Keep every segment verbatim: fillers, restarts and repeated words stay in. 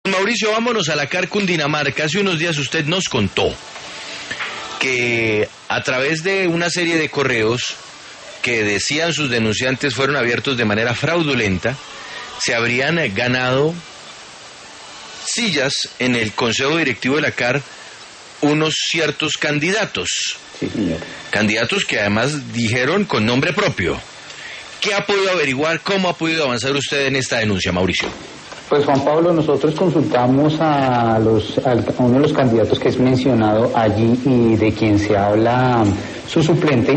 Mauricio, vámonos a la C A R Cundinamarca. Hace unos días usted nos contó que a través de una serie de correos que decían sus denunciantes fueron abiertos de manera fraudulenta, se habrían ganado sillas en el Consejo Directivo de la C A R unos ciertos candidatos. Sí, señor. Candidatos que además dijeron con nombre propio. ¿Qué ha podido averiguar? ¿Cómo ha podido avanzar usted en esta denuncia, Mauricio? Pues Juan Pablo, nosotros consultamos a, los, a uno de los candidatos que es mencionado allí y de quien se habla su suplente,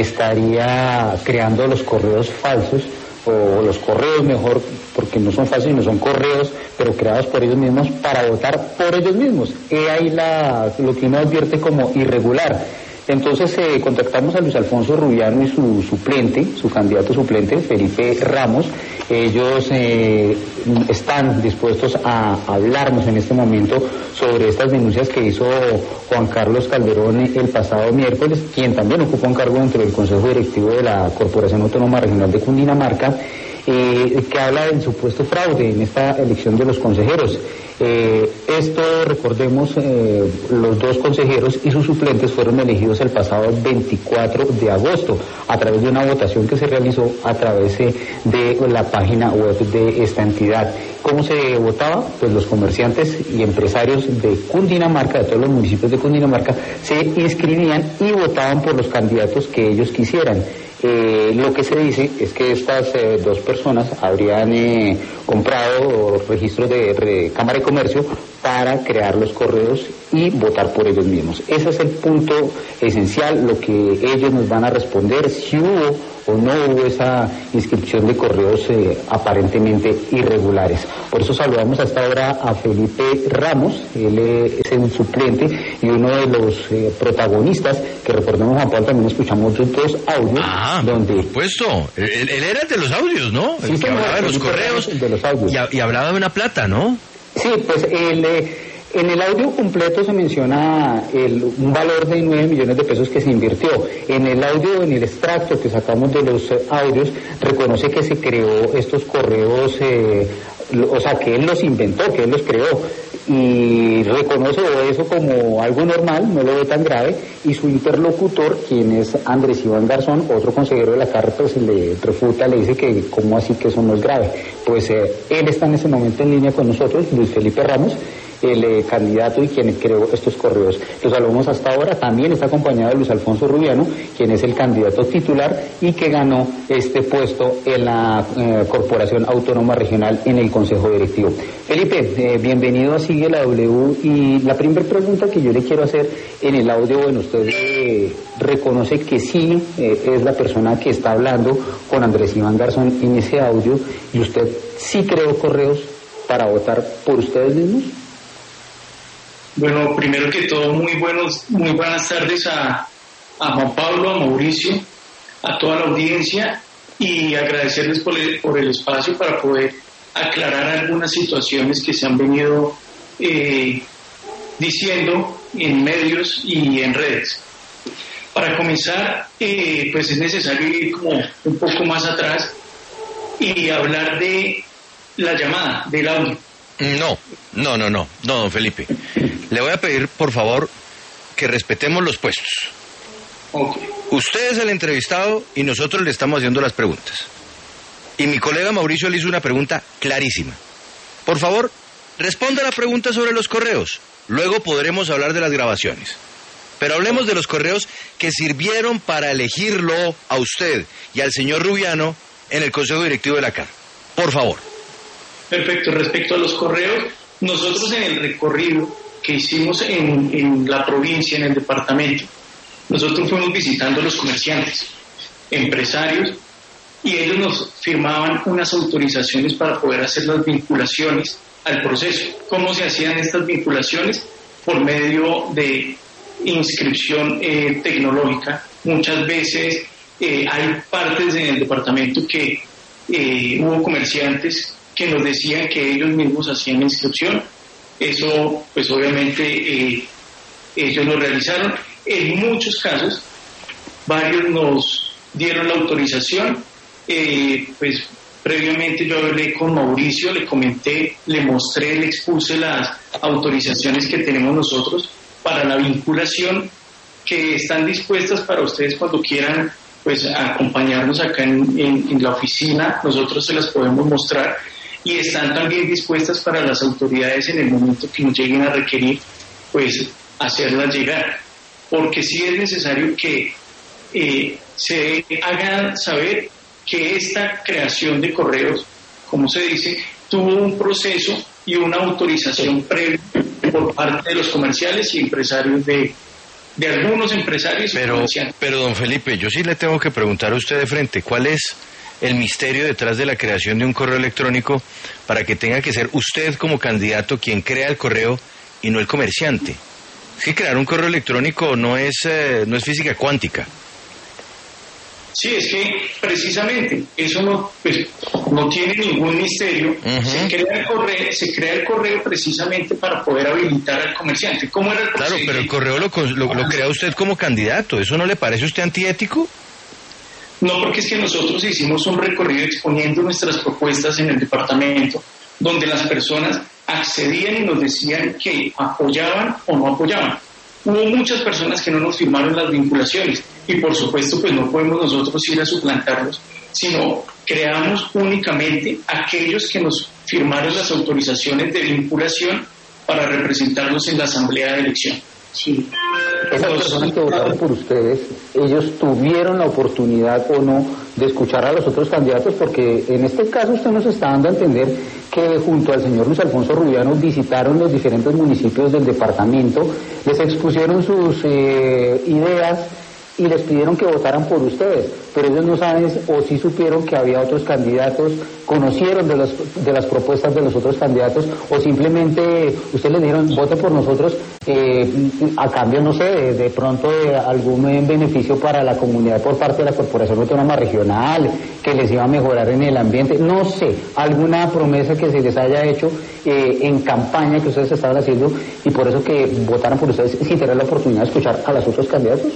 estaría creando los correos falsos, o los correos mejor, porque no son falsos, no son correos, pero creados por ellos mismos para votar por ellos mismos. He ahí la, lo que uno advierte como irregular. Entonces eh, contactamos a Luis Alfonso Rubiano y su suplente, su candidato suplente, Felipe Ramos. Ellos eh, están dispuestos a hablarnos en este momento sobre estas denuncias que hizo Juan Carlos Calderón el pasado miércoles, quien también ocupa un cargo dentro del Consejo Directivo de la Corporación Autónoma Regional de Cundinamarca, eh, que habla del supuesto fraude en esta elección de los consejeros. Eh, esto, recordemos, eh, los dos consejeros y sus suplentes fueron elegidos el pasado veinticuatro de agosto a través de una votación que se realizó a través eh, de la página web de esta entidad. ¿Cómo se votaba? Pues los comerciantes y empresarios de Cundinamarca, de todos los municipios de Cundinamarca, se inscribían y votaban por los candidatos que ellos quisieran. Eh, lo que se dice es que estas eh, dos personas habrían eh, comprado registros de, de Cámara de Comercio para crear los correos y votar por ellos mismos. Ese es el punto esencial, lo que ellos nos van a responder, si hubo o no hubo esa inscripción de correos eh, aparentemente irregulares. Por eso saludamos hasta ahora a Felipe Ramos, él eh, es el suplente y uno de los eh, protagonistas, que recordemos, Juan Pablo, también escuchamos dos audios. Ah, donde... por supuesto, él, él era el de los audios, ¿no? Sí, el que señor, hablaba de los Felipe correos Ramos, de los audios. Y, y hablaba de una plata, ¿no? Sí, pues el... Eh, En el audio completo se menciona el, un valor de nueve millones de pesos que se invirtió. En el audio, en el extracto que sacamos de los eh, audios, reconoce que se creó estos correos, eh, lo, o sea, que él los inventó, que él los creó, y reconoce eso como algo normal, no lo ve tan grave, y su interlocutor, quien es Andrés Iván Garzón, otro consejero de la C A R, pues le refuta, le dice que cómo así que eso no es grave. Pues eh, él está en ese momento en línea con nosotros, Luis Felipe Ramos, el eh, candidato y quien creó estos correos. Los saludamos hasta ahora. También está acompañado de Luis Alfonso Rubiano, quien es el candidato titular y que ganó este puesto en la eh, Corporación Autónoma Regional en el Consejo Directivo. Felipe, eh, bienvenido a Sigue la W, y la primera pregunta que yo le quiero hacer: en el audio, bueno, usted eh, reconoce que sí eh, es la persona que está hablando con Andrés Iván Garzón en ese audio, y usted sí creó correos para votar por ustedes mismos. Bueno, primero que todo, muy buenos, muy buenas tardes a, a Juan Pablo, a Mauricio, a toda la audiencia, y agradecerles por el, por el espacio para poder aclarar algunas situaciones que se han venido eh, diciendo en medios y en redes. Para comenzar, eh, pues es necesario ir como un poco más atrás y hablar de la llamada, del audio. No, no, no, no, no, don Felipe. Le voy a pedir, por favor, que respetemos los puestos. Okay. Usted es el entrevistado y nosotros le estamos haciendo las preguntas. Y mi colega Mauricio le hizo una pregunta clarísima. Por favor, responda la pregunta sobre los correos. Luego podremos hablar de las grabaciones. Pero hablemos de los correos que sirvieron para elegirlo a usted y al señor Rubiano en el Consejo Directivo de la C A R. Por favor. Perfecto. Respecto a los correos, nosotros en el recorrido que hicimos en, en la provincia, en el departamento, nosotros fuimos visitando a los comerciantes, empresarios, y ellos nos firmaban unas autorizaciones para poder hacer las vinculaciones al proceso. ¿Cómo se hacían estas vinculaciones? Por medio de inscripción eh, tecnológica. Muchas veces eh, hay partes en el departamento que eh, hubo comerciantes que nos decían que ellos mismos hacían la inscripción. Eso, pues obviamente, eh, ellos lo realizaron. En muchos casos, varios nos dieron la autorización, eh, pues Previamente yo hablé con Mauricio, le comenté, le mostré, le expuse las autorizaciones que tenemos nosotros para la vinculación, que están dispuestas para ustedes cuando quieran pues acompañarnos acá en, en, en la oficina, nosotros se las podemos mostrar, y están también dispuestas para las autoridades en el momento que nos lleguen a requerir, pues hacerlas llegar, porque sí es necesario que eh, se haga saber que esta creación de correos, como se dice, tuvo un proceso y una autorización previa por parte de los comerciales y empresarios de, de algunos empresarios pero, y comerciantes. Pero, don Felipe, yo sí le tengo que preguntar a usted de frente, ¿cuál es el misterio detrás de la creación de un correo electrónico para que tenga que ser usted como candidato quien crea el correo y no el comerciante? Es que crear un correo electrónico no es, eh, no es física cuántica. Sí, es que precisamente eso no, pues, no tiene ningún misterio. Uh-huh. Se crea el correo, se crea el correo precisamente para poder habilitar al comerciante. ¿Cómo era el Claro, pero el correo lo, lo, lo crea usted como candidato. ¿Eso no le parece a usted antiético? No, porque es que nosotros hicimos un recorrido exponiendo nuestras propuestas en el departamento, donde las personas accedían y nos decían que apoyaban o no apoyaban. Hubo muchas personas que no nos firmaron las vinculaciones y por supuesto pues no podemos nosotros ir a suplantarlos, sino creamos únicamente aquellos que nos firmaron las autorizaciones de vinculación para representarlos en la asamblea de elección. Sí. Esas personas que votaron por ustedes, ellos tuvieron la oportunidad o no de escuchar a los otros candidatos, porque en este caso usted nos está dando a entender que junto al señor Luis Alfonso Rubiano visitaron los diferentes municipios del departamento, les expusieron sus eh, ideas y les pidieron que votaran por ustedes, pero ellos no saben o sí supieron que había otros candidatos, conocieron de, los, de las propuestas de los otros candidatos, o simplemente ustedes les dijeron voten por nosotros eh, a cambio, no sé, de, de pronto de algún beneficio para la comunidad por parte de la Corporación Autónoma Regional, que les iba a mejorar en el ambiente, no sé, alguna promesa que se les haya hecho eh, en campaña que ustedes estaban haciendo y por eso que votaran por ustedes sin tener la oportunidad de escuchar a los otros candidatos.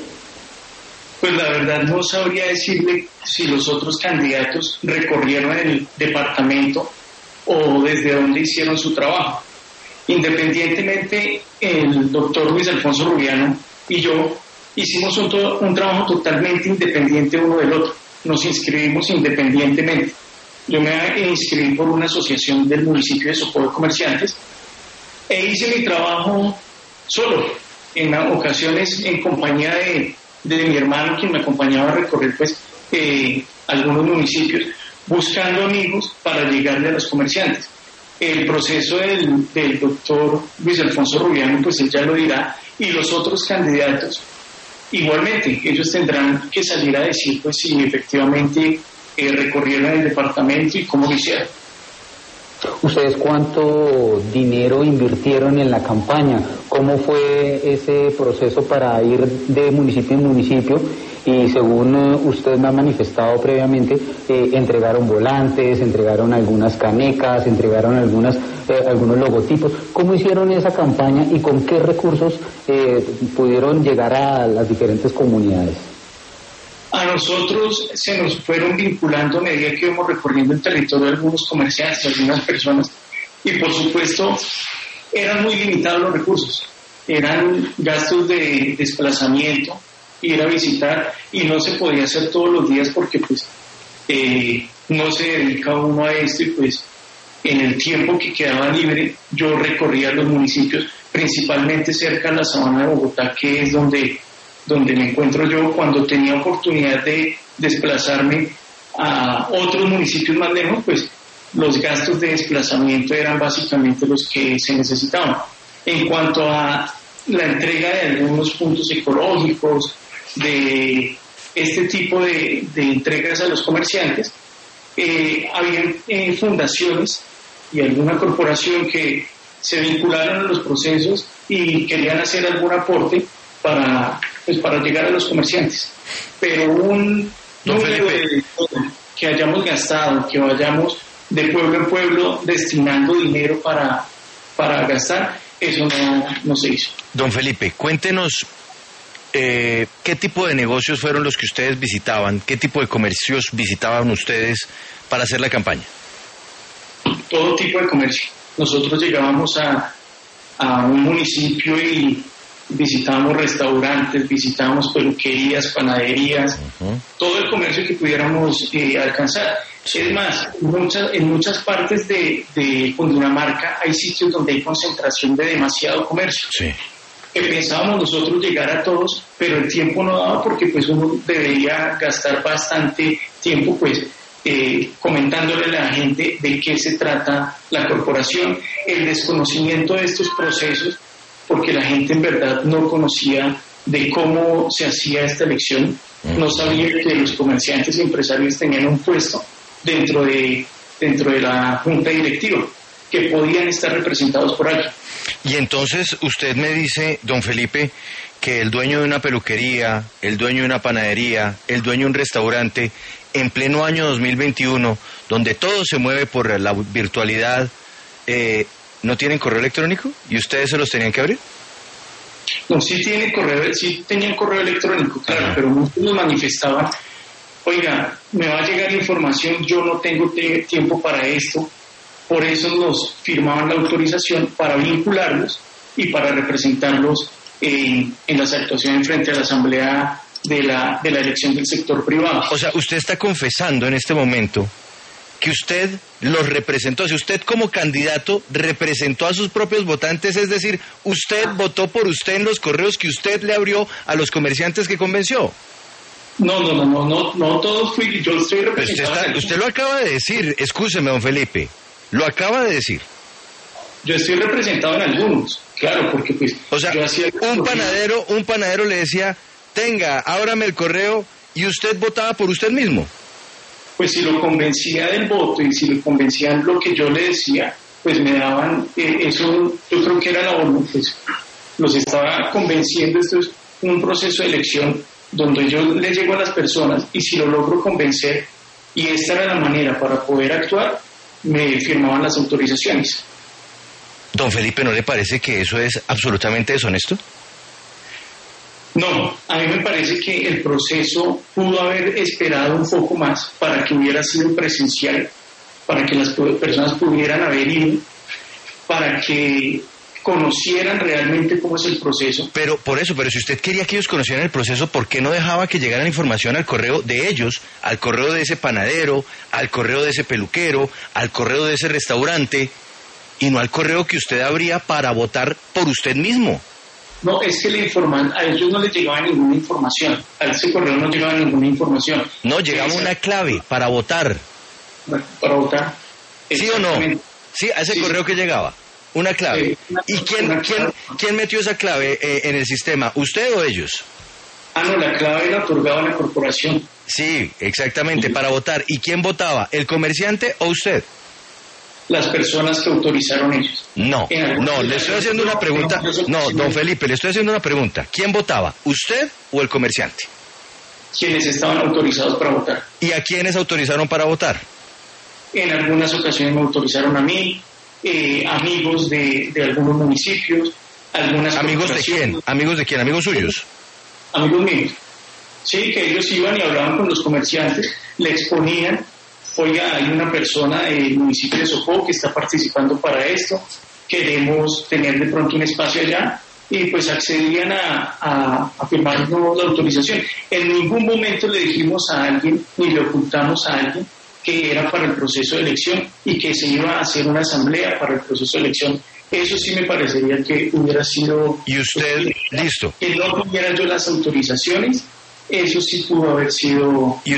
Pues la verdad no sabría decirle si los otros candidatos recorrieron el departamento o desde dónde hicieron su trabajo. Independientemente, el doctor Luis Alfonso Rubiano y yo hicimos un, to- un trabajo totalmente independiente uno del otro. Nos inscribimos independientemente. Yo me inscribí por una asociación del municipio de Socorro de Comerciantes e hice mi trabajo solo, en ocasiones en compañía de de mi hermano, quien me acompañaba a recorrer pues eh, algunos municipios, buscando amigos para llegarle a los comerciantes. El proceso del, del doctor Luis Alfonso Rubiano, pues él ya lo dirá, y los otros candidatos, igualmente, ellos tendrán que salir a decir pues si efectivamente eh, recorrieron el departamento y cómo lo hicieron. ¿Ustedes cuánto dinero invirtieron en la campaña? ¿Cómo fue ese proceso para ir de municipio en municipio? Y según usted me ha manifestado previamente, eh, entregaron volantes, entregaron algunas canecas, entregaron algunas, eh, algunos logotipos. ¿Cómo hicieron esa campaña y con qué recursos eh, pudieron llegar a las diferentes comunidades? A nosotros se nos fueron vinculando a medida que íbamos recorriendo el territorio algunos comerciantes, algunas personas, y por supuesto eran muy limitados los recursos, eran gastos de desplazamiento, ir a visitar, y no se podía hacer todos los días porque pues eh, no se dedica uno a esto, y pues en el tiempo que quedaba libre yo recorría los municipios, principalmente cerca de la sabana de Bogotá, que es donde donde me encuentro yo. Cuando tenía oportunidad de desplazarme a otros municipios más lejos, pues los gastos de desplazamiento eran básicamente los que se necesitaban. En cuanto a la entrega de algunos puntos ecológicos, de este tipo de, de entregas a los comerciantes, eh, había eh, fundaciones y alguna corporación que se vincularon a los procesos y querían hacer algún aporte para pues para llegar a los comerciantes, pero un número de que hayamos gastado, que vayamos de pueblo en pueblo destinando dinero para, para gastar, eso no, no se hizo. Don Felipe, cuéntenos eh, ¿qué tipo de negocios fueron los que ustedes visitaban? ¿Qué tipo de comercios visitaban ustedes para hacer la campaña? Todo tipo de comercio. Nosotros llegábamos a, a un municipio y visitábamos restaurantes, visitábamos peluquerías, panaderías, uh-huh. todo el comercio que pudiéramos eh, alcanzar. Sí. Es más, muchas, en muchas partes de, de Cundinamarca hay sitios donde hay concentración de demasiado comercio. Sí. Que pensábamos nosotros llegar a todos, pero el tiempo no daba porque pues uno debería gastar bastante tiempo pues eh, comentándole a la gente de qué se trata la corporación, el desconocimiento de estos procesos, porque la gente en verdad no conocía de cómo se hacía esta elección, no sabía que los comerciantes y empresarios tenían un puesto dentro de, dentro de la junta directiva, que podían estar representados por alguien. Y entonces usted me dice, don Felipe, que el dueño de una peluquería, el dueño de una panadería, el dueño de un restaurante, en pleno año dos mil veintiuno, donde todo se mueve por la virtualidad, eh, ¿no tienen correo electrónico? ¿Y ustedes se los tenían que abrir? No, sí tienen correo, sí tenían correo electrónico, claro, ajá. Pero muchos nos manifestaban, oiga, me va a llegar información, yo no tengo te- tiempo para esto. Por eso nos firmaban la autorización para vincularlos y para representarlos en, en las actuaciones frente a la asamblea de la, de la elección del sector privado. O sea, usted está confesando en este momento que usted los representó, si usted como candidato representó a sus propios votantes, es decir, usted votó por usted en los correos que usted le abrió a los comerciantes que convenció. No, no, no, no, no, no todos fui, yo estoy representado. Usted, está, usted lo acaba de decir, escúcheme, don Felipe. Lo acaba de decir. Yo estoy representado en algunos, claro, porque pues... O sea, yo hacía un panadero, un panadero le decía, tenga, ábrame el correo, y usted votaba por usted mismo. Pues si lo convencía del voto y si lo convencían lo que yo le decía, pues me daban, eh, eso yo creo que era la ONU, pues los estaba convenciendo. Esto es un proceso de elección donde yo le llego a las personas y si lo logro convencer, y esta era la manera para poder actuar, me firmaban las autorizaciones. Don Felipe, ¿no le parece que eso es absolutamente deshonesto? No, a mí me parece que el proceso pudo haber esperado un poco más para que hubiera sido presencial, para que las personas pudieran haber ido, para que conocieran realmente cómo es el proceso. Pero por eso, pero si usted quería que ellos conocieran el proceso, ¿por qué no dejaba que llegaran información al correo de ellos, al correo de ese panadero, al correo de ese peluquero, al correo de ese restaurante, y no al correo que usted abría para votar por usted mismo? No, es que le informan, a ellos no les llegaba ninguna información, a ese correo no llegaba ninguna información. No, llegaba Esa, una clave para votar. Para votar. ¿Sí o no? Sí, a ese sí. correo que llegaba. Una clave. Sí, una, ¿Y quién, quién, quién metió esa clave eh, en el sistema? ¿Usted o ellos? Ah, no, la clave la otorgaba la corporación. Sí, exactamente, sí. Para votar. ¿Y quién votaba? ¿El comerciante o usted? Las personas que autorizaron ellos. No, no, le estoy haciendo una pregunta. No, don Felipe, le estoy haciendo una pregunta. ¿Quién votaba? ¿Usted o el comerciante? Quienes estaban autorizados para votar. ¿Y a quiénes autorizaron para votar? En algunas ocasiones me autorizaron a mí. Eh, amigos de, de algunos municipios, algunas ¿Amigos de quién? ¿Amigos de quién? ¿Amigos suyos? Amigos míos. Sí, que ellos iban y hablaban con los comerciantes, le exponían, oiga, hay una persona del municipio de Sopó que está participando para esto, queremos tener de pronto un espacio allá, y pues accedían a, a, a firmarnos la autorización. En ningún momento le dijimos a alguien, ni le ocultamos a alguien, que era para el proceso de elección y que se iba a hacer una asamblea para el proceso de elección. Eso sí me parecería que hubiera sido... ¿Y usted, pues, listo? Que no tuviera yo las autorizaciones, eso sí pudo haber sido ¿Y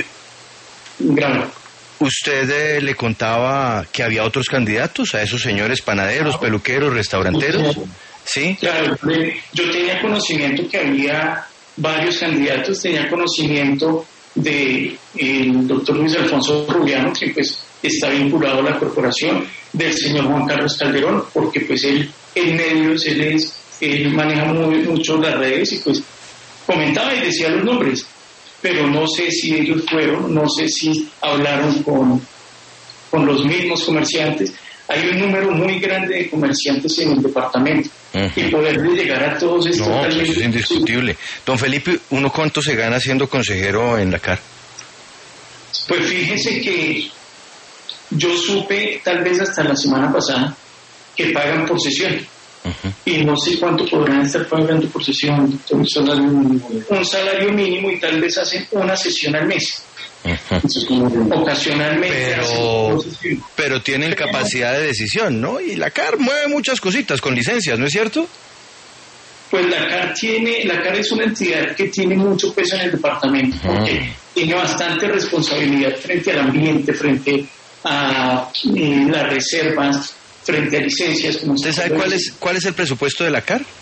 grave. ¿Usted eh, le contaba que había otros candidatos a esos señores panaderos, peluqueros, restauranteros? ¿Sí? Claro, yo tenía conocimiento que había varios candidatos, tenía conocimiento de el doctor Luis Alfonso Rubiano, que pues está vinculado a la corporación, del señor Juan Carlos Calderón, porque pues él en medios, él, es, él maneja muy, mucho las redes y pues comentaba y decía los nombres, pero no sé si ellos fueron, no sé si hablaron con, con los mismos comerciantes. hay un número muy grande de comerciantes en el departamento. Uh-huh. Y poderle llegar a todos estos... No, pues es indiscutible. Don Felipe, ¿uno cuánto se gana siendo consejero en la C A R? Pues fíjese que yo supe, tal vez hasta la semana pasada, que pagan por sesión. Uh-huh. Y no sé cuánto podrán estar pagando por sesión. Un salario mínimo. Un salario mínimo y tal vez hacen una sesión al mes. Uh-huh. Ocasionalmente. Pero, pero tienen capacidad de decisión, ¿no? Y la C A R mueve muchas cositas con licencias, ¿no es cierto? Pues la C A R tiene, la C A R es una entidad que tiene mucho peso en el departamento, uh-huh. porque tiene bastante responsabilidad frente al ambiente, frente a eh, las reservas, frente a licencias. Como ¿Usted sabe cuál es, cuál es el presupuesto de la C A R?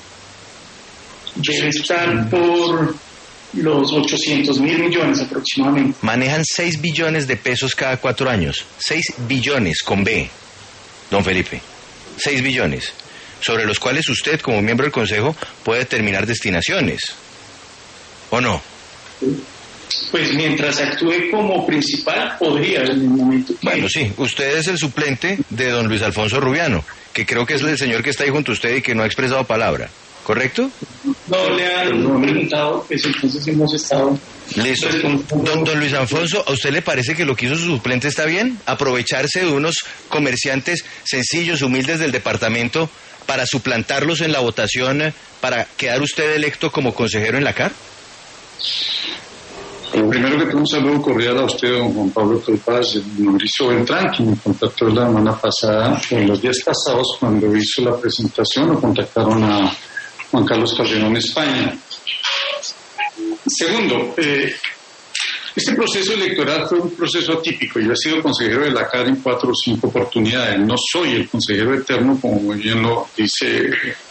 Debe estar por los ochocientos mil millones aproximadamente. Manejan seis billones de pesos cada cuatro años. seis billones con B, don Felipe. seis billones, sobre los cuales usted, como miembro del Consejo, puede determinar destinaciones. ¿O no? Pues mientras actúe como principal, podría en el momento que... Bueno, sí, usted es el suplente de don Luis Alfonso Rubiano, que creo que es el señor que está ahí junto a usted y que no ha expresado palabra. ¿Correcto? No le han preguntado, pues entonces hemos estado... Listo. Don, don Luis Alfonso, ¿a usted le parece que lo que hizo su suplente está bien? ¿Aprovecharse de unos comerciantes sencillos, humildes del departamento para suplantarlos en la votación para quedar usted electo como consejero en la C A R? Primero que todo, un saludo cordial a usted, don Juan Pablo Tolpaz, Mauricio Beltrán, que me contactó la semana pasada, en los días pasados, cuando hizo la presentación, lo contactaron a Juan Carlos Calderón, España. Segundo, eh, este proceso electoral fue un proceso atípico. Yo he sido consejero de la C A R en cuatro o cinco oportunidades. No soy el consejero eterno, como muy bien lo dice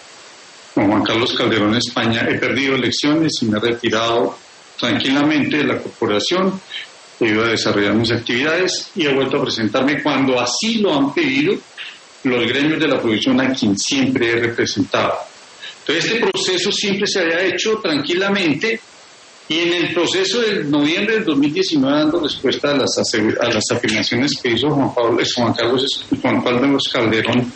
don Juan Carlos Calderón, España. He perdido elecciones y me he retirado tranquilamente de la corporación, he ido a desarrollar mis actividades y he vuelto a presentarme cuando así lo han pedido los gremios de la producción a quien siempre he representado. Entonces este proceso siempre se había hecho tranquilamente y en el proceso del noviembre del dos mil diecinueve, dando respuesta a las, a las afirmaciones que hizo Juan Pablo, Juan Carlos, Juan Pablo Calderón,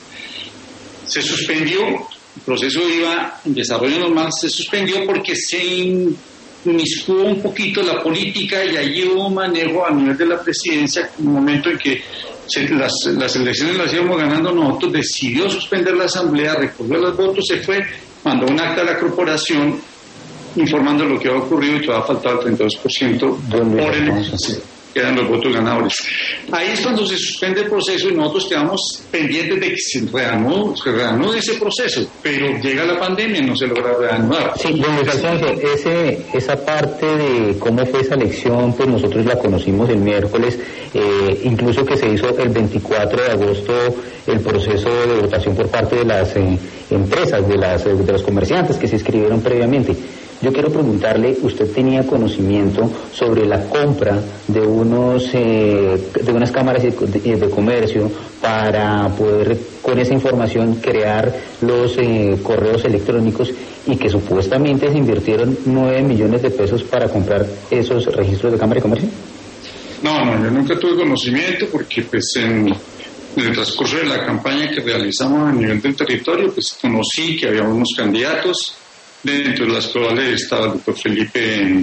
se suspendió, el proceso iba en desarrollo normal, se suspendió porque se inmiscuó un poquito la política y allí hubo un manejo a nivel de la presidencia, en un momento en que se, las, las elecciones las íbamos ganando nosotros, decidió suspender la asamblea, recogió los votos, se fue, mandó un acta a la corporación informando lo que ha ocurrido y que va a faltar el treinta y dos por ciento por el quedan los votos ganadores. Ahí es cuando se suspende el proceso y nosotros quedamos pendientes de que se reanude, se reanude ese proceso, pero llega la pandemia y no se logra reanudar. Sí, don Luis Alfonso, ese, esa parte de cómo fue esa elección, pues nosotros la conocimos el miércoles, eh, incluso que se hizo el veinticuatro de agosto el proceso de votación por parte de las eh, empresas, de, las, de los comerciantes que se inscribieron previamente. Yo quiero preguntarle, ¿usted tenía conocimiento sobre la compra de unos eh, de unas cámaras de, de, de comercio para poder con esa información crear los eh, correos electrónicos y que supuestamente se invirtieron nueve millones de pesos para comprar esos registros de cámara de comercio? No, no, yo nunca tuve conocimiento porque pues en, en el transcurso de la campaña que realizamos a nivel del territorio, pues conocí que había unos candidatos. Dentro de las cuales estaba el doctor Felipe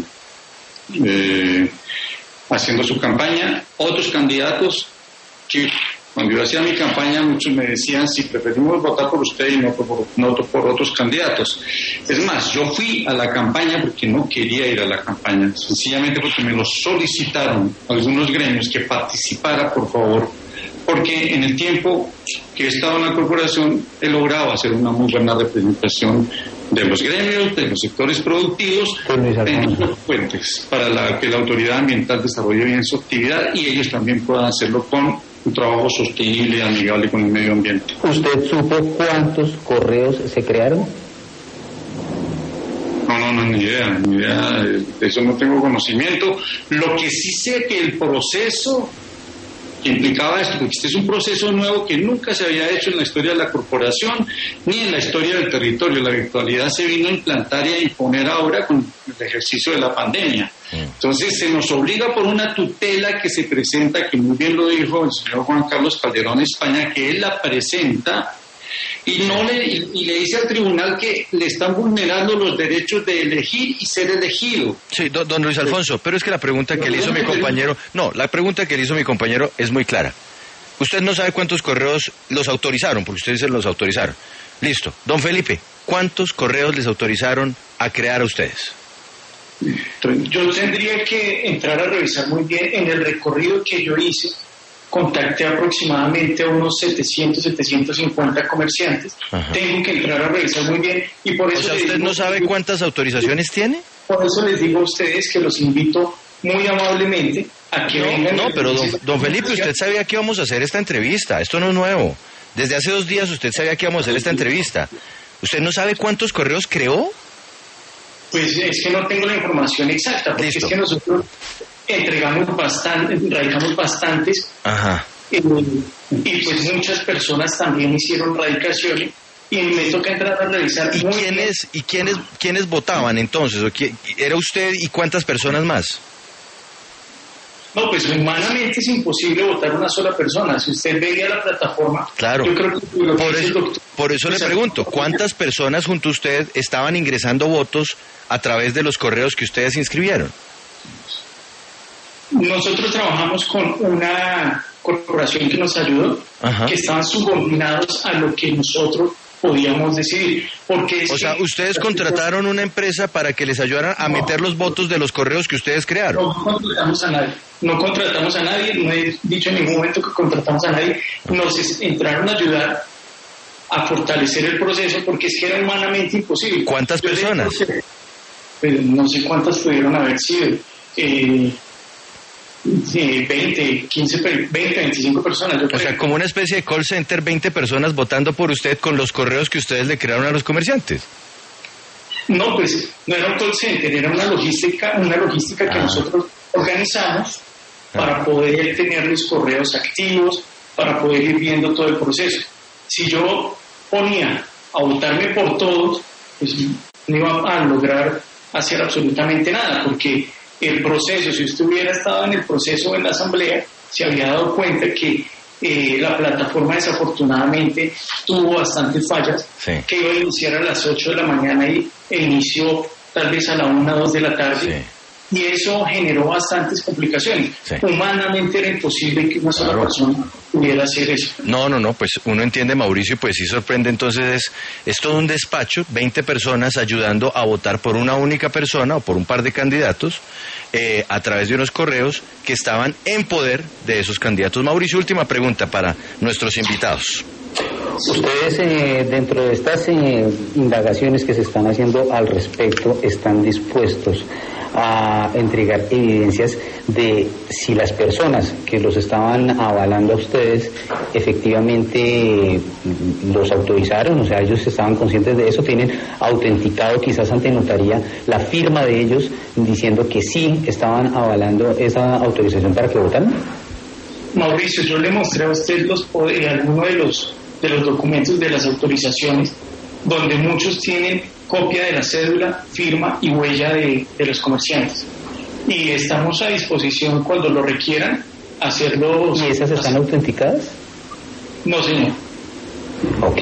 eh, haciendo su campaña, otros candidatos que cuando yo hacía mi campaña muchos me decían si preferimos votar por usted y no por, no por otros candidatos. Es más, yo fui a la campaña porque no quería ir a la campaña, sencillamente porque me lo solicitaron algunos gremios que participara, por favor, porque en el tiempo que he estado en la corporación he logrado hacer una muy buena representación de los gremios, de los sectores productivos, en los puentes, para la, que la autoridad ambiental desarrolle bien su actividad y ellos también puedan hacerlo con un trabajo sostenible y amigable con el medio ambiente. ¿Usted supo cuántos correos se crearon? No, no, no, ni idea, ni idea, de eso no tengo conocimiento. Lo que sí sé que el proceso que implicaba esto, porque este es un proceso nuevo que nunca se había hecho en la historia de la corporación ni en la historia del territorio. La virtualidad se vino a implantar y a imponer ahora con el ejercicio de la pandemia. Entonces se nos obliga por una tutela que se presenta, que muy bien lo dijo el señor Juan Carlos Calderón España, que él la presenta y no le y, y le dice al tribunal que le están vulnerando los derechos de elegir y ser elegido. Sí, don, don Luis Alfonso, pero es que la pregunta que le hizo mi compañero, no, la pregunta que le hizo mi compañero es muy clara. Usted no sabe cuántos correos los autorizaron, porque ustedes se los autorizaron. Listo. Don Felipe, ¿cuántos correos les autorizaron a crear a ustedes? Yo tendría que entrar a revisar muy bien en el recorrido que yo hice. Contacté aproximadamente a unos setecientos, setecientos cincuenta comerciantes. Ajá. Tengo que entrar a revisar muy bien y por eso... O sea, ¿usted no sabe cuántas autorizaciones tiene? Por eso les digo a ustedes que los invito muy amablemente a que no, vengan... No, pero don, don Felipe, usted sabía que íbamos a hacer esta entrevista. Esto no es nuevo. Desde hace dos días usted sabía que íbamos a hacer esta entrevista. ¿Usted no sabe cuántos correos creó? Pues es que no tengo la información exacta, porque Listo. Es que nosotros entregamos bastante, radicamos bastantes, Ajá. Eh, y pues muchas personas también hicieron radicaciones y me toca entrar a revisar. ¿Y quiénes y quiénes quiénes votaban entonces? ¿O quién, era usted y cuántas personas más? No, pues humanamente es imposible votar una sola persona. Si usted veía la plataforma, claro. Yo creo que lo por, que eso, doctor, por eso le pregunto, ¿cuántas personas junto a usted estaban ingresando votos a través de los correos que ustedes inscribieron? Nosotros trabajamos con una corporación que nos ayudó, Ajá. que estaban subordinados a lo que nosotros podíamos decidir. Porque es o sea, que, ustedes contrataron una empresa para que les ayudara a no, meter los votos de los correos que ustedes crearon. No contratamos a nadie, no contratamos a nadie, no he dicho en ningún momento que contratamos a nadie, nos entraron a ayudar a fortalecer el proceso porque es que era humanamente imposible. ¿Cuántas Yo personas? Que, pues, no sé cuántas pudieron haber sido. Eh, veinte, quince, veinte, veinticinco personas. Yo o sea, como una especie de call center, veinte personas votando por usted con los correos que ustedes le crearon a los comerciantes. No, pues no era un call center, era una logística, una logística que ah. nosotros organizamos ah. para poder tener los correos activos, para poder ir viendo todo el proceso. Si yo ponía a votarme por todos, pues no iba a lograr hacer absolutamente nada, porque el proceso, si usted hubiera estado en el proceso en la asamblea, se había dado cuenta que eh, la plataforma desafortunadamente tuvo bastantes fallas, sí. que iba a iniciar a las ocho de la mañana y e inició tal vez a la una, dos de la tarde, sí. y eso generó bastantes complicaciones. Sí. Humanamente era imposible que una sola claro. persona pudiera hacer eso. No, no, no, pues uno entiende, Mauricio, pues sí sorprende, entonces es, es todo un despacho, veinte personas ayudando a votar por una única persona o por un par de candidatos eh, a través de unos correos que estaban en poder de esos candidatos. Mauricio, última pregunta para nuestros invitados. Ustedes eh, dentro de estas eh, indagaciones que se están haciendo al respecto están dispuestos a entregar evidencias de si las personas que los estaban avalando a ustedes efectivamente los autorizaron, o sea, ellos estaban conscientes de eso, tienen autenticado quizás ante notaría la firma de ellos diciendo que sí estaban avalando esa autorización para que votaran. Mauricio, yo le mostré a usted los eh, algunos de los de los documentos de las autorizaciones, donde muchos tienen copia de la cédula, firma y huella de, de los comerciantes. Y estamos a disposición cuando lo requieran hacerlo. ¿Y esas están autenticadas? No, señor. Ok.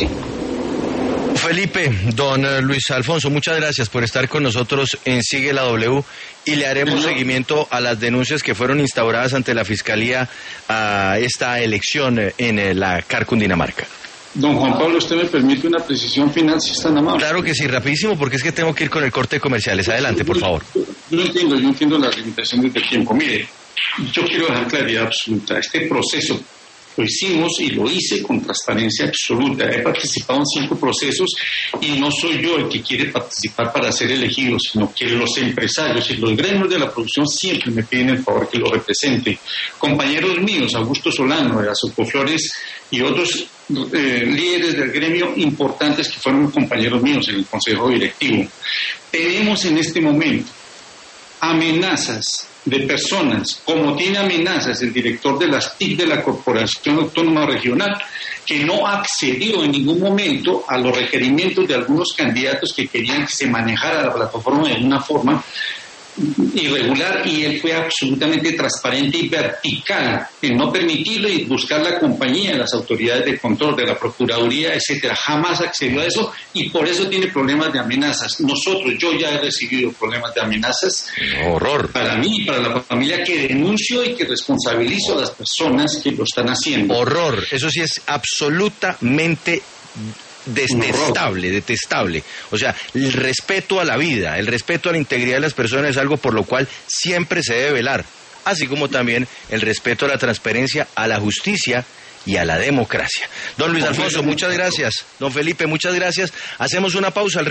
Felipe, don Luis Alfonso, muchas gracias por estar con nosotros en Sigue la W y le haremos no. seguimiento a las denuncias que fueron instauradas ante la Fiscalía a esta elección en la C A R Cundinamarca. Don Juan Pablo, ¿usted me permite una precisión final si es tan amable? Claro que sí, rapidísimo, porque es que tengo que ir con el corte de comerciales. Adelante, por favor. Yo entiendo, yo entiendo las limitaciones del tiempo. Mire, yo quiero dejar claridad absoluta. Este proceso lo hicimos y lo hice con transparencia absoluta. He participado en cinco procesos y no soy yo el que quiere participar para ser elegido, sino que los empresarios y los gremios de la producción siempre me piden el favor que lo represente. Compañeros míos, Augusto Solano, de Azocoflores y otros eh, líderes del gremio importantes que fueron compañeros míos en el Consejo Directivo. Tenemos en este momento amenazas de personas, como tiene amenazas el director de las T I C de la Corporación Autónoma Regional, que no accedió en ningún momento a los requerimientos de algunos candidatos que querían que se manejara la plataforma de una forma irregular, y él fue absolutamente transparente y vertical en no permitirlo y buscar la compañía de las autoridades de control, de la Procuraduría, etcétera. Jamás accedió a eso y por eso tiene problemas de amenazas. Nosotros, yo ya he recibido problemas de amenazas. Horror. Para mí y para la familia, que denuncio y que responsabilizo a las personas que lo están haciendo. Horror. Eso sí es absolutamente detestable, detestable. O sea, el respeto a la vida, el respeto a la integridad de las personas es algo por lo cual siempre se debe velar, así como también el respeto a la transparencia, a la justicia y a la democracia. Don Luis Alfonso, muchas gracias. Don Felipe, muchas gracias. Hacemos una pausa.